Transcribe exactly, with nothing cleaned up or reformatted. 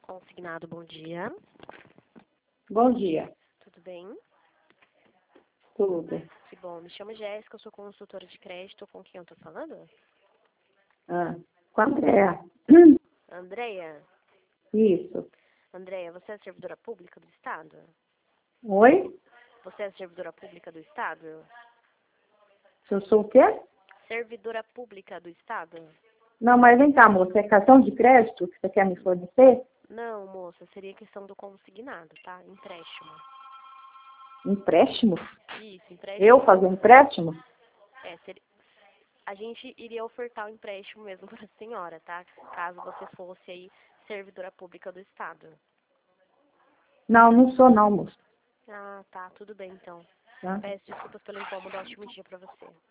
Consignado, bom dia. Bom dia. Tudo bem? Tudo. Que bom. Me chamo Jéssica, eu sou consultora de crédito. Com quem eu tô falando? Ah, com a Andréa. Andréia? Isso. Andréia, você é servidora pública do Estado? Oi? Você é servidora pública do Estado? Se eu sou o quê? Servidora pública do Estado? Não, mas vem cá, moça. É cartão de crédito que você quer me fornecer? Não, moça, seria questão do consignado, tá? Empréstimo. Empréstimo? Isso, empréstimo. Eu fazer empréstimo? É, seria... A gente iria ofertar o empréstimo mesmo para a senhora, tá? Caso você fosse aí servidora pública do Estado. Não, não sou não, moça. Ah, tá. Tudo bem, então. Tá? Peço desculpas pelo incômodo. Ótimo dia para você.